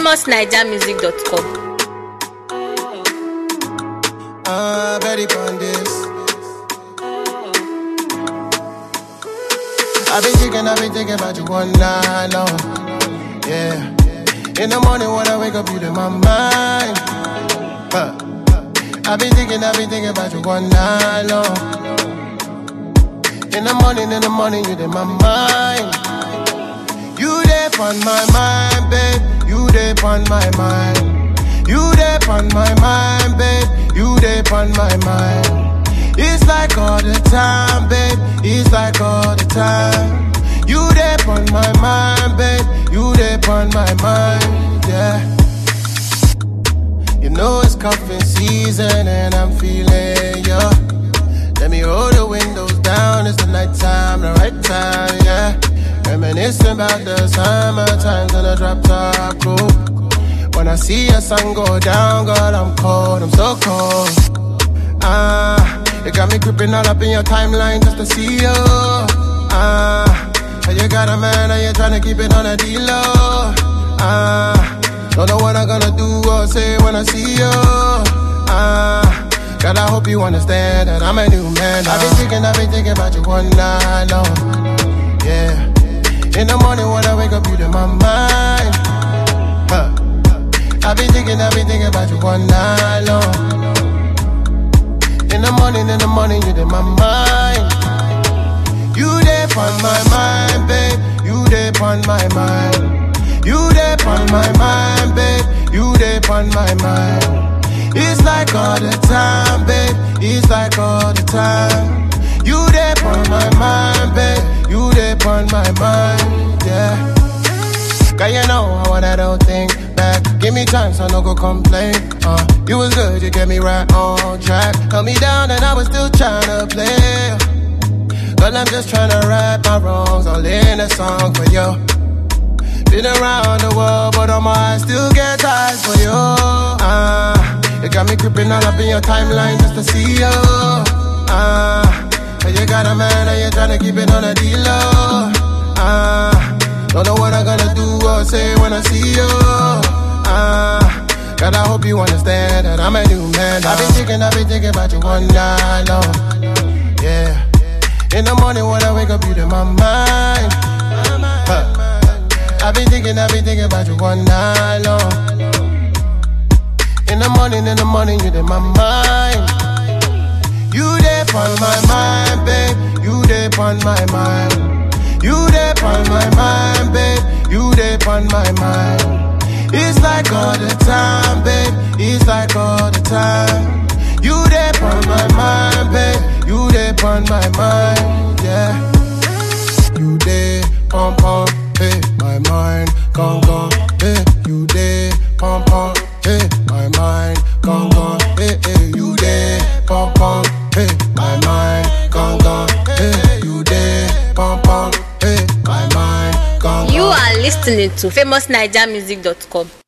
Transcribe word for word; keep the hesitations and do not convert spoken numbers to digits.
famous naija music dot com. Ah, very fun this. I've been thinking, I've been thinking about you one night long. Yeah. In the morning when I wake up, you in my mind. Huh. I've been thinking, I've been thinking about you one night long. In the morning, in the morning, you in my mind. You there on my mind, babe. You there on my mind. You there on my mind, babe. You there on my mind. It's like all the time, babe. It's like all the time. You there on my mind, babe. You there on my mind, yeah. You know it's cuffing season and I'm feeling ya. Let me roll the windows down. It's the night time, the right time, yeah. Reminiscing about the summer times in the drop top group. When I see your sun go down, God, I'm cold, I'm so cold. Ah. You got me creeping all up in your timeline just to see you. Ah, uh, you got a man and you're trying to keep it on a D-low. Ah, uh, don't know what I'm gonna do or say when I see you. Ah, uh, God, I hope you understand that I'm a new man. I've been thinking, I've been thinking about you one night long. Yeah, in the morning when I wake up, you in my mind. Huh. I've been thinking, I've been thinking about you one night long. In the morning, in the morning, you in my mind. You there on my mind, babe. You there on my mind. You there on my mind, babe. You there on my mind. It's like all the time, babe. It's like all the time. You there on my mind, babe. You there on my mind, yeah. Cause you know how I don't think back. Give me chance, I no go complain. Uh, you was good, you get me right on track. Held me down and I was still trying to play. But I'm just trying to right my wrongs all in a song for you. Been around the world, but all my eyes still get eyes for you. Ah, uh, you got me creeping all up in your timeline just to see you. Ah, uh, you got a man and you're trying to keep it on a D-low. Ah, uh, don't know what I'm gonna do or say when I see you. Ah, uh, God, I hope you understand that I'm a new man. I've been thinking, I've been thinking about you one night long. Yeah. In the morning when I wake up, you in my mind. Huh. I've been thinking, I've been thinking about you one night long. In the morning, in the morning, you in my mind. You there on my mind, babe. You there on my mind. You there on my mind, babe. You there on my mind. It's like all the time, babe. It's like all the time. You there on my mind, babe. You there on my mind, yeah. You there, pom pom, hey, my mind, gone gone, hey. You there, pom pom, hey, my mind, gone gone, hey, hey. You there, pom pom, hey, my mind, gone gone, hey. You there, pom pom, hey, my mind, gone gone. You are listening to famous naija music dot com.